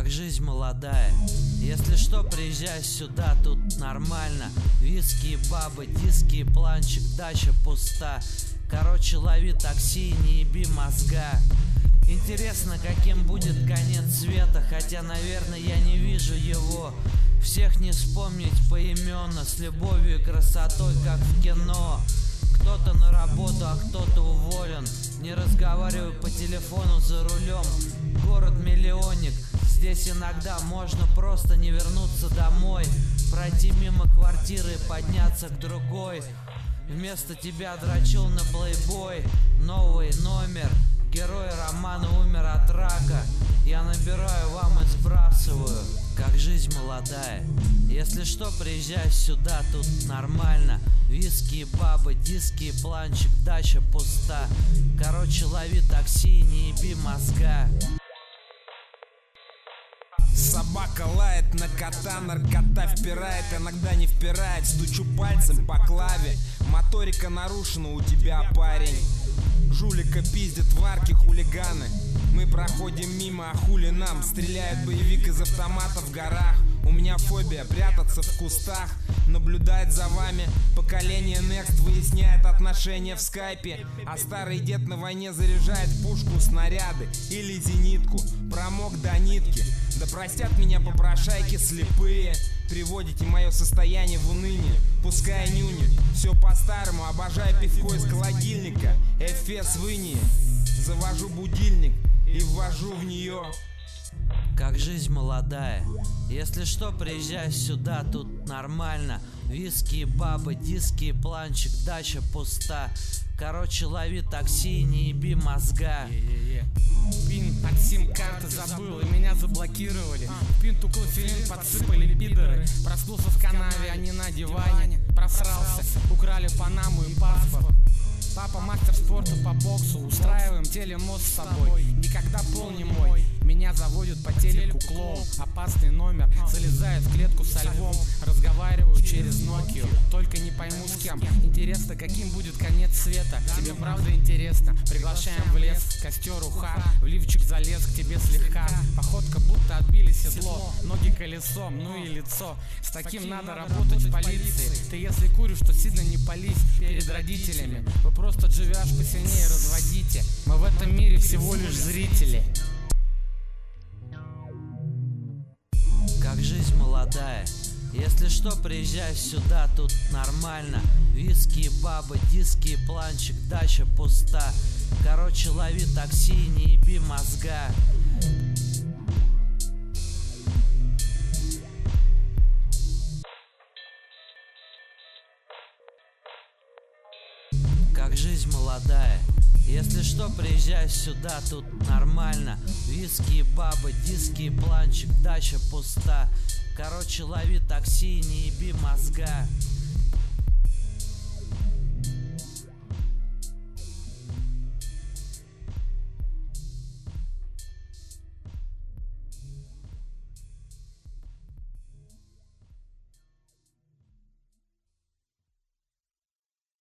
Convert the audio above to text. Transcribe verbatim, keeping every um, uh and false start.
Как жизнь молодая. Если что, приезжай сюда, тут нормально. Виски и бабы, диски и планчик, дача пуста. Короче, лови такси и не еби мозга. Интересно, каким будет конец света, хотя, наверное, я не вижу его. Всех не вспомнить поименно, с любовью и красотой, как в кино. Кто-то на работу, а кто-то уволен. Не разговариваю по телефону за рулем. Город-миллионник, здесь иногда можно просто не вернуться домой. Пройти мимо квартиры и подняться к другой. Вместо тебя дрочил на плейбой. Новый номер. Герой романа умер от рака. Я набираю вам и сбрасываю. Как жизнь молодая. Если что, приезжай сюда, тут нормально. Виски и бабы, диски и планчик, дача пуста. Короче, лови такси и не еби мозга. Собака лает на кота, наркота впирает, иногда не впирает. Стучу пальцем по клаве, моторика нарушена у тебя, парень. Жулика пиздят в арке хулиганы. Мы проходим мимо, а хули нам? Стреляет боевик из автомата в горах. У меня фобия прятаться в кустах. Наблюдает за вами поколение Next, выясняет отношения в скайпе. А старый дед на войне заряжает пушку, снаряды или зенитку. Промок до нитки. Да простят меня попрошайки слепые. Приводите мое состояние в уныние. Пускай нюни, все по-старому. Обожаю пивко из холодильника. Эфес в инии. Завожу будильник и ввожу в нее. Как жизнь молодая. Если что, приезжай сюда, тут нормально. Виски и бабы, диски и планчик, дача пуста. Короче, лови такси и не еби мозга. Пин от сим-карты забыл, и меня заблокировали. Пин туклофилин подсыпали пидоры. Проснулся в канаве, а не на диване. Просрался, украли панаму и паспорт. Папа мастер спорта по боксу. Устраиваем телемост с собой. Никогда пол не мой. Меня заводят по телеку клоун. Опасный номер, залезает в клетку со львом. Разговариваю через Nokia, только не пойму с кем. Интересно, каким будет конец света. Тебе правда интересно? Приглашаем в лес, костер уха. В лифчик залез к тебе слегка. Походка будто отбили седло. Ноги колесом, ну и лицо. С таким надо работать в полиции. Ты если куришь, то сильно не пались перед родителями. Вы просто живешь посильнее, разводите. Мы в этом мире всего лишь зрители. Как жизнь молодая. Если что, приезжай сюда, тут нормально. Виски и бабы, диски и планчик, дача пуста. Короче, лови такси и не еби мозга. Как жизнь молодая. Если что, приезжай сюда, тут нормально. Виски и бабы, диски и планчик, дача пуста. Короче, лови такси и не еби мозга.